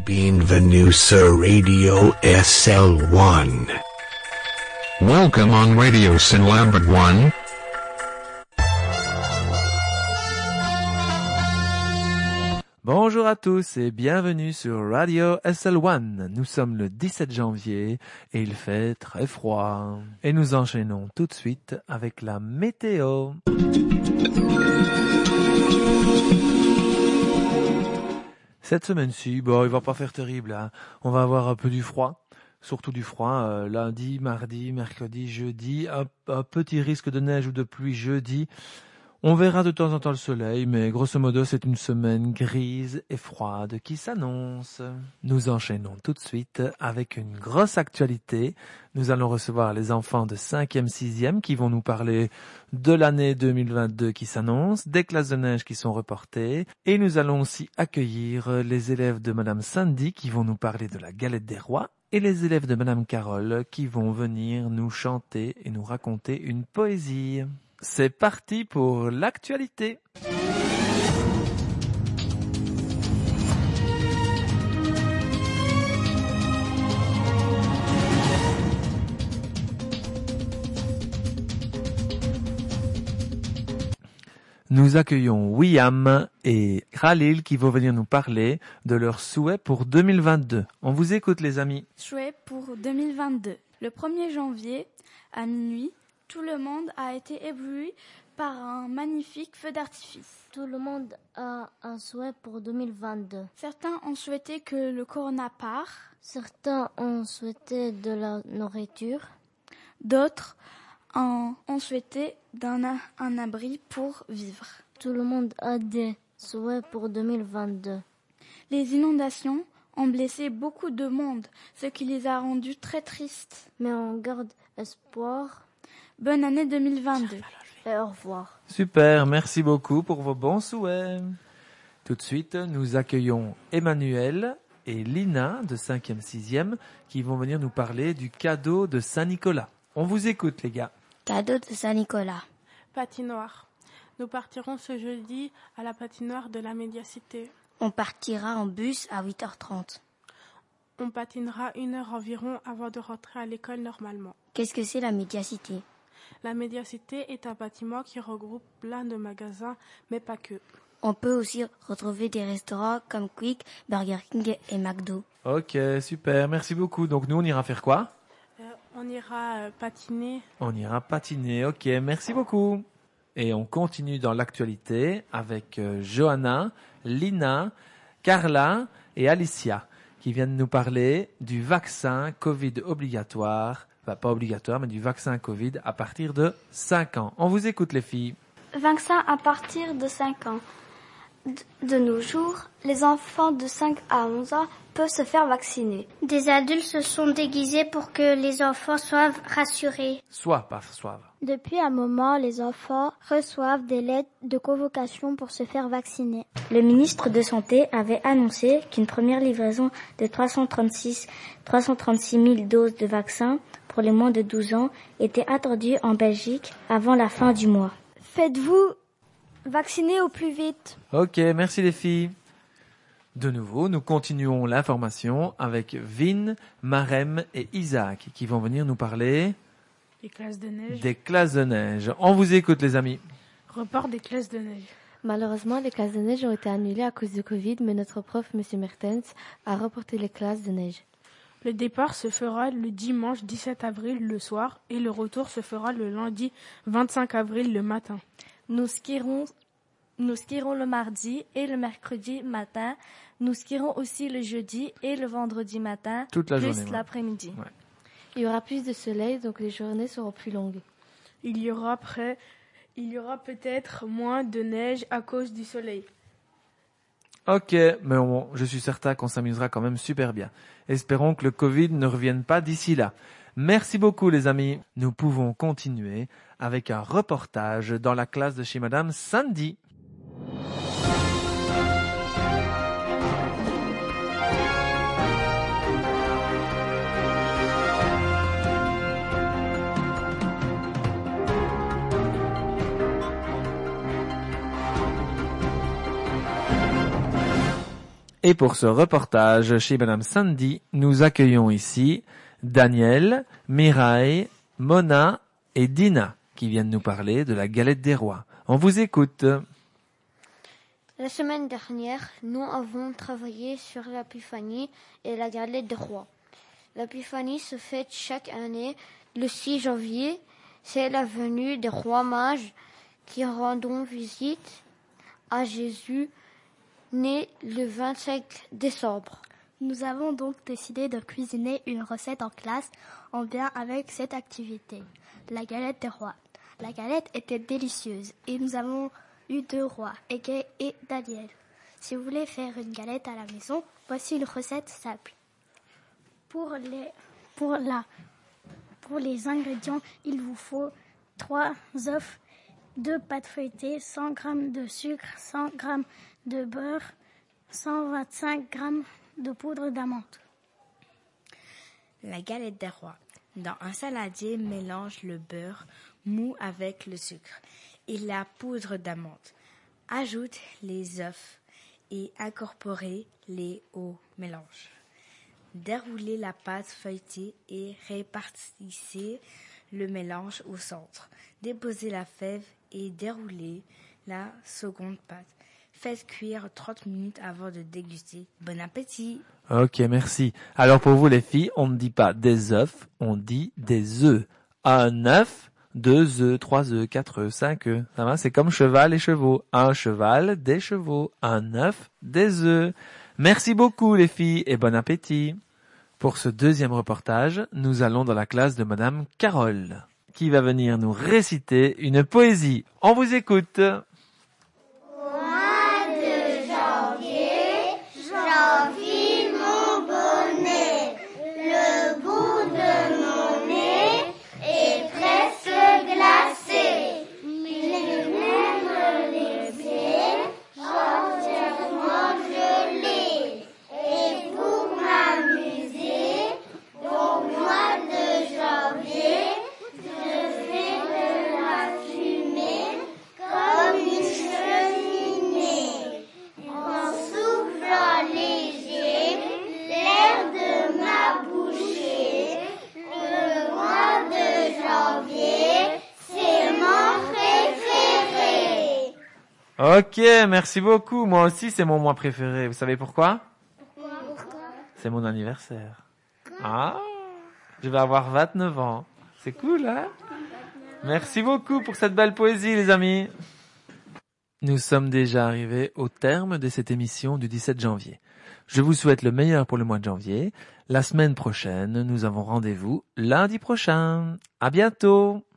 Bienvenue sur Radio SL1. Welcome on Radio Sinlambert 1. Bonjour à tous et bienvenue sur Radio SL1. Nous sommes le 17 janvier et il fait très froid. Et nous enchaînons tout de suite avec la météo. Cette semaine-ci, il va pas faire terrible, hein. On va avoir un peu du froid. Surtout du froid, lundi, mardi, mercredi, jeudi, un petit risque de neige ou de pluie jeudi. On verra de temps en temps le soleil, mais grosso modo, c'est une semaine grise et froide qui s'annonce. Nous enchaînons tout de suite avec une grosse actualité. Nous allons recevoir les enfants de 5e, 6e qui vont nous parler de l'année 2022 qui s'annonce, des classes de neige qui sont reportées, et nous allons aussi accueillir les élèves de Madame Sandy qui vont nous parler de la galette des rois, et les élèves de Madame Carole qui vont venir nous chanter et nous raconter une poésie. C'est parti pour l'actualité. Nous accueillons William et Khalil qui vont venir nous parler de leurs souhaits pour 2022. On vous écoute les amis. Souhaits pour 2022. Le 1er janvier, à minuit, tout le monde a été ébloui par un magnifique feu d'artifice. Tout le monde a un souhait pour 2022. Certains ont souhaité que le corona part. Certains ont souhaité de la nourriture. D'autres ont souhaité un abri pour vivre. Tout le monde a des souhaits pour 2022. Les inondations ont blessé beaucoup de monde, ce qui les a rendus très tristes. Mais on garde espoir. Bonne année 2022. Et au revoir. Super, merci beaucoup pour vos bons souhaits. Tout de suite, nous accueillons Emmanuel et Lina de 5e, 6e qui vont venir nous parler du cadeau de Saint-Nicolas. On vous écoute les gars. Cadeau de Saint-Nicolas. Patinoire. Nous partirons ce jeudi à la patinoire de la Médiacité. On partira en bus à 8h30. On patinera 1 heure environ avant de rentrer à l'école normalement. Qu'est-ce que c'est la Médiacité ? La Médiacité est un bâtiment qui regroupe plein de magasins, mais pas que. On peut aussi retrouver des restaurants comme Quick, Burger King et McDo. Ok, super, merci beaucoup. Donc nous, on ira faire quoi ? On ira patiner. On ira patiner, ok, merci beaucoup. Et on continue dans l'actualité avec Johanna, Lina, Carla et Alicia qui viennent nous parler du vaccin Covid obligatoire. Enfin, pas obligatoire, mais du vaccin Covid à partir de 5 ans. On vous écoute les filles. Vaccin à partir de 5 ans. De nos jours, les enfants de 5 à 11 ans peuvent se faire vacciner. Des adultes se sont déguisés pour que les enfants soient rassurés. Soivent. Depuis un moment, les enfants reçoivent des lettres de convocation pour se faire vacciner. Le ministre de Santé avait annoncé qu'une première livraison de 336 000 doses de vaccins pour les moins de 12 ans était attendue en Belgique avant la fin du mois. Faites-vous vacciner au plus vite. Ok, merci les filles. De nouveau, nous continuons l'information avec Vin, Marem et Isaac qui vont venir nous parler des classes de neige. Des classes de neige. On vous écoute les amis. Report des classes de neige. Malheureusement, les classes de neige ont été annulées à cause de Covid, mais notre prof, M. Mertens, a reporté les classes de neige. Le départ se fera le dimanche 17 avril le soir et le retour se fera le lundi 25 avril le matin. Nous skierons le mardi et le mercredi matin. Nous skierons aussi le jeudi et le vendredi matin, toute la plus journée, l'après-midi. Ouais. Il y aura plus de soleil, donc les journées seront plus longues. Il y aura peut-être moins de neige à cause du soleil. Ok, mais bon, je suis certain qu'on s'amusera quand même super bien. Espérons que le Covid ne revienne pas d'ici là. Merci beaucoup les amis. Nous pouvons continuer avec un reportage dans la classe de chez Madame Sandy. Et pour ce reportage chez Madame Sandy, nous accueillons ici Daniel, Mireille, Mona et Dina qui viennent nous parler de la galette des rois. On vous écoute. La semaine dernière, nous avons travaillé sur l'épiphanie et la galette des rois. L'épiphanie se fête chaque année le 6 janvier. C'est la venue des rois mages qui rendent visite à Jésus, né le 25 décembre. Nous avons donc décidé de cuisiner une recette en classe en lien avec cette activité, la galette des rois. La galette était délicieuse et nous avons eu 2 rois, Égay et Daniel. Si vous voulez faire une galette à la maison, voici une recette simple. Pour les ingrédients, il vous faut 3 œufs, 2 pâtes feuilletées, 100 g de sucre, 100 g de beurre, 125 g de poudre d'amande. La galette des rois. Dans un saladier, mélange le beurre mou avec le sucre et la poudre d'amande. Ajoute les œufs et incorporez-les au mélange. Déroulez la pâte feuilletée et répartissez le mélange au centre. Déposez la fève et déroulez la seconde pâte. Faites cuire 30 minutes avant de déguster. Bon appétit! Ok, merci. Alors pour vous les filles, on ne dit pas des œufs, on dit des œufs. Un œuf, 2 œufs, 3 œufs, 4 œufs, 5 œufs. Ça va, c'est comme cheval et chevaux. Un cheval, des chevaux. Un œuf, des œufs. Merci beaucoup les filles et bon appétit. Pour ce deuxième reportage, nous allons dans la classe de Madame Carole, qui va venir nous réciter une poésie. On vous écoute. J'enfile mon bonnet, le bout de mon nez est presque glacé, mais même les pieds entièrement gelés. Et pour m'amuser, au mois de janvier, je fais de la fumée comme une cheminée. En soufflant léger, l'air de ma bouchée, le mois de janvier, c'est mon préféré. Ok, merci beaucoup. Moi aussi, c'est mon mois préféré. Vous savez pourquoi? C'est mon anniversaire. Ah, je vais avoir 29 ans. C'est cool, hein? Merci beaucoup pour cette belle poésie, les amis. Nous sommes déjà arrivés au terme de cette émission du 17 janvier. Je vous souhaite le meilleur pour le mois de janvier. La semaine prochaine, nous avons rendez-vous lundi prochain. À bientôt!